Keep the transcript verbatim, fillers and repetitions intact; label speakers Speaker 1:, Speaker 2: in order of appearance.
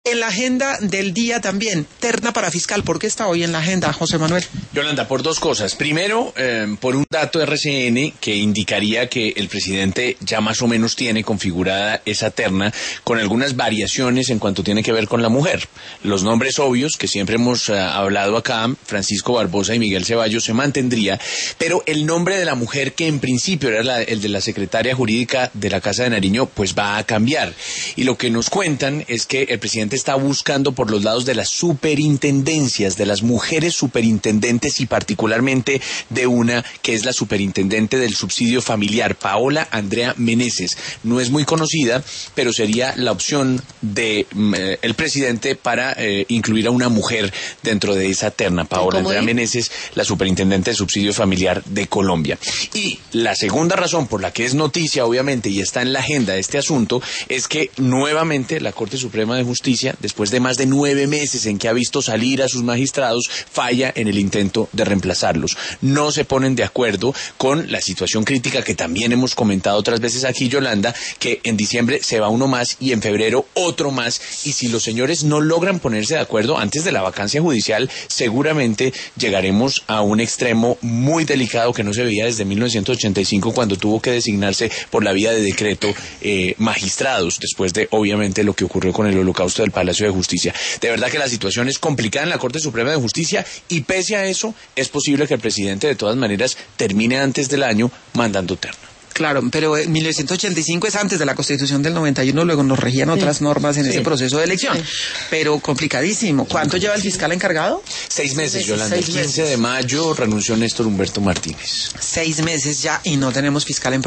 Speaker 1: En la agenda del día también, terna para fiscal. ¿Por qué está hoy en la agenda, José Manuel?
Speaker 2: Yolanda, por dos cosas. Primero, eh, por un dato de R C N que indicaría que el presidente ya más o menos tiene configurada esa terna con algunas variaciones en cuanto tiene que ver con la mujer. Los nombres obvios que siempre hemos eh, hablado acá, Francisco Barbosa y Miguel Ceballos, se mantendría, pero el nombre de la mujer, que en principio era la, el de la secretaria jurídica de la Casa de Nariño, pues va a cambiar. Y lo que nos cuentan es que el presidente está buscando por los lados de las superintendencias, de las mujeres superintendentes y particularmente de una que es la superintendente del subsidio familiar, Paola Andrea Meneses. No es muy conocida, pero sería la opción de eh, el presidente para eh, incluir a una mujer dentro de esa terna. Paola Andrea Meneses, la superintendente del subsidio familiar de Colombia. Y la segunda razón por la que es noticia, obviamente, y está en la agenda de este asunto, es que nuevamente la Corte Suprema de Justicia, después de más de nueve meses en que ha visto salir a sus magistrados, falla en el intento de reemplazarlos. No se ponen de acuerdo con la situación crítica que también hemos comentado otras veces aquí, Yolanda, que en diciembre se va uno más y en febrero otro más, y si los señores no logran ponerse de acuerdo antes de la vacancia judicial, seguramente llegaremos a un extremo muy delicado que no se veía desde mil novecientos ochenta y cinco, cuando tuvo que designarse por la vía de decreto eh, magistrados, después de obviamente lo que ocurrió con el holocausto del Palacio de Justicia. De verdad que la situación es complicada en la Corte Suprema de Justicia, y pese a eso es posible que el presidente de todas maneras termine antes del año mandando terna.
Speaker 1: Claro, pero en mil novecientos ochenta y cinco es antes de la Constitución del noventa y uno, luego nos regían otras sí. normas en sí. ese proceso de elección, sí. pero complicadísimo. ¿Cuánto lleva el fiscal encargado?
Speaker 2: Seis meses, Yolanda. El quince de mayo renunció Néstor Humberto Martínez.
Speaker 1: Seis meses ya y no tenemos fiscal en